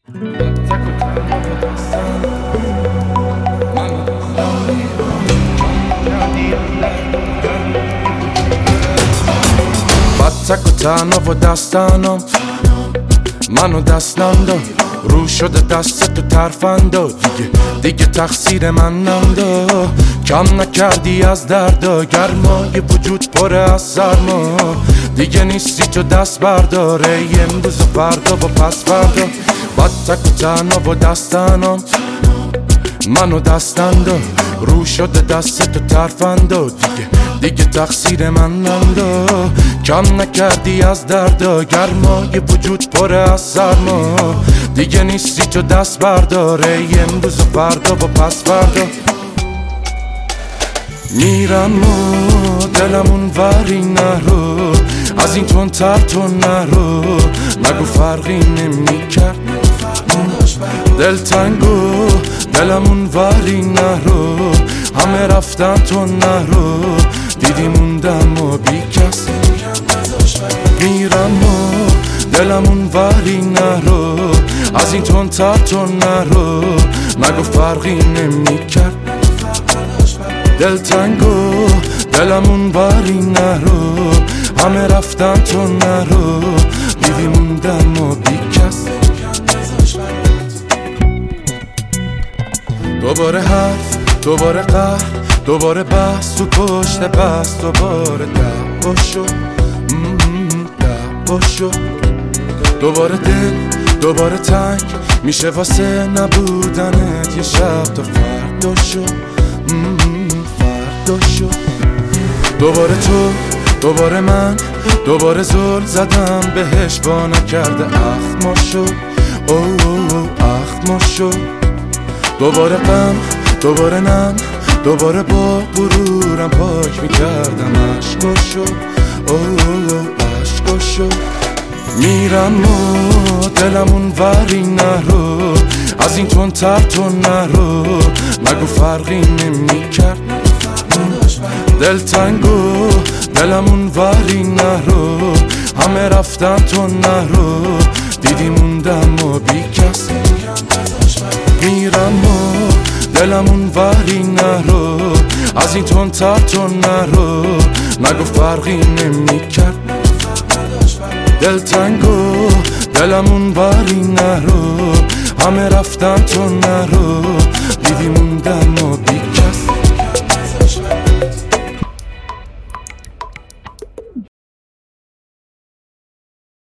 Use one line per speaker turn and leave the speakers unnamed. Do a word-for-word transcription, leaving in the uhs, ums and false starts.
تک و تنها و دستانم منو دستم داد رو شده دست تو ترفندا دیگه دیگه تقصیر من نندا کم نکردی از دردا گرمای وجود پره از سرما دیگه نیستی تو دست برداره امروز و فردا و پس فردا بعد تک و تنها و دستانم منو دستم داد رو شده دست تو ترفندا دیگه دیگه تقصیر من نندا کم نکردی از دردا گرمای وجود پره از سرما دیگه نیستی تو دست برداره امروز و فردا و پس فردا میرم و دلمون وری نرو از این تون تر تو نرو نگو فرقی نمی کرد دل تنگو دلمون وری نرو همه رفتن تو نرو دیدی موندم و بی کس میرم و دلمون وری نرو از این تون تر تو نرو نگو فرقی نمی کرد دل تنگو دلمون وری نرو همه رفتن تو نرو دیدی موندم و بی کس دوباره حرف دوباره قهر دوباره بحث تو پشت بحث دوباره دعوا شد دعوا شد دوباره دل دوباره تنگ میشه واسه نبودنت یه شب تا فردا شد فردا شد دوباره تو دوباره من دوباره زل زدم بهش با نکرده اخما شد او او او اخما شد دوباره غم دوباره نم دوباره با غرورم پاک میکردم عشقا شد او او او عشقا شد میرم و دلمون وری نرو از این تون تر تو نرو نگو فرقی نمی کرد دل تنگو دلمون وری نرو همه رفتن تو نرو دیدی موندم و بی کس میرم و دلمون وری نرو از این تون تر تو نرو نگو فرقی نمی کرد دل تنگو دلمون وری نرو همه رفتن تو نرو دیدی موندم و بی کس